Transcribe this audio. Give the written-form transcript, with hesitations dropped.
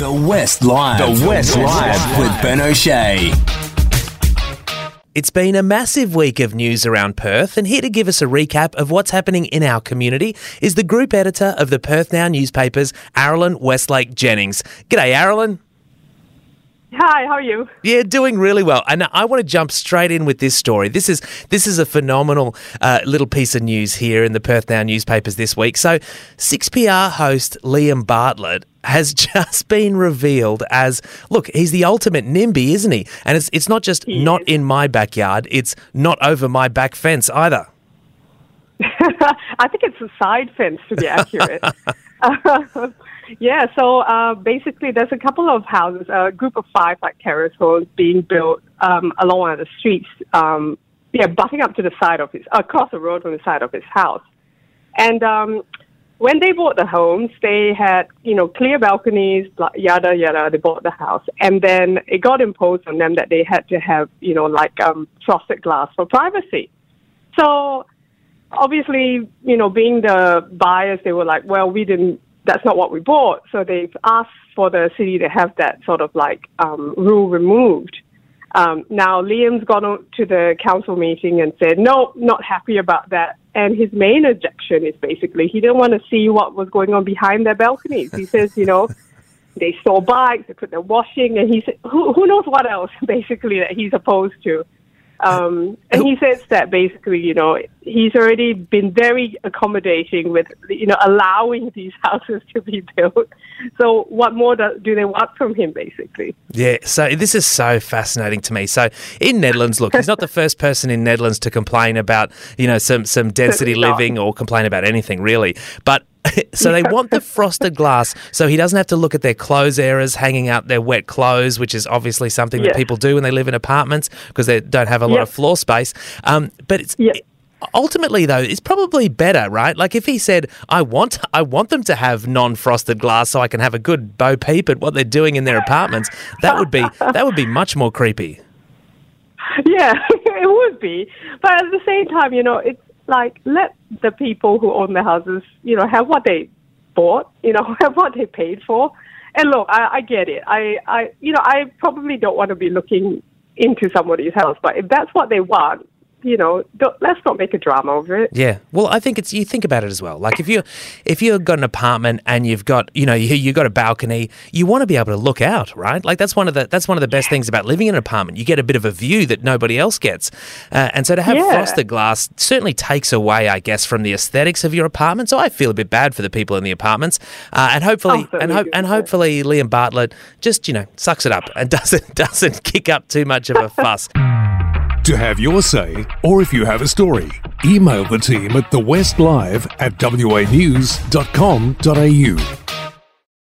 The West Live. The West Live with Ben O'Shea. It's been a massive week of news around Perth, and here to give us a recap of what's happening in our community is the group editor of the Perth Now newspapers, Arilyn Westlake Jennings. G'day, Arilyn. Hi, how are you? Yeah, doing really well. And I want to jump straight in with this story. This is a phenomenal little piece of news here in the Perth Now newspapers this week. So 6PR host Liam Bartlett has just been revealed as, look, he's the ultimate NIMBY, isn't he? And it's not just not in my backyard, it's not over my back fence either. I think it's a side fence, to be accurate. Yeah, so basically there's a couple of houses, a group of 5 terrace homes being built along one of the streets, butting up to the side of across the road from the side of his house. And when they bought the homes, they had, clear balconies, yada, yada, they bought the house. And then it got imposed on them that they had to have, frosted glass for privacy. So obviously, being the buyers, they were like, well, that's not what we bought. So they've asked for the city to have that sort of rule removed. Now, Liam's gone on to the council meeting and said, no, not happy about that. And his main objection is basically he didn't want to see what was going on behind their balconies. He says, they store bikes, they put their washing, and he said, who knows what else, basically, that he's opposed to. And he says that basically, he's already been very accommodating with, allowing these houses to be built. So what more do they want from him, basically? Yeah, so this is so fascinating to me. So in Netherlands, look, he's not the first person in Netherlands to complain about, some density living or complain about anything, really. But so they want the frosted glass so he doesn't have to look at their clothes areas, hanging out their wet clothes, which is obviously something that people do when they live in apartments because they don't have a lot of floor space. But it's ultimately, though, it's probably better, right? Like if he said, I want them to have non-frosted glass so I can have a good bo peep at what they're doing in their apartments, that would be much more creepy. Yeah, it would be. But at the same time, it's let the people who own the houses, have what they bought, have what they paid for. And look, I get it. I probably don't want to be looking into somebody's house, but if that's what they want, let's not make a drama over it. Yeah. Well, I think you think about it as well. Like if you've got an apartment and you've got, you've got a balcony, you want to be able to look out, right? Like that's one of the best things about living in an apartment. You get a bit of a view that nobody else gets. And so to have frosted glass certainly takes away, I guess, from the aesthetics of your apartment. So I feel a bit bad for the people in the apartments. And hopefully hopefully Liam Bartlett just, sucks it up and doesn't kick up too much of a fuss. To have your say, or if you have a story, email the team at thewestlive@wanews.com.au.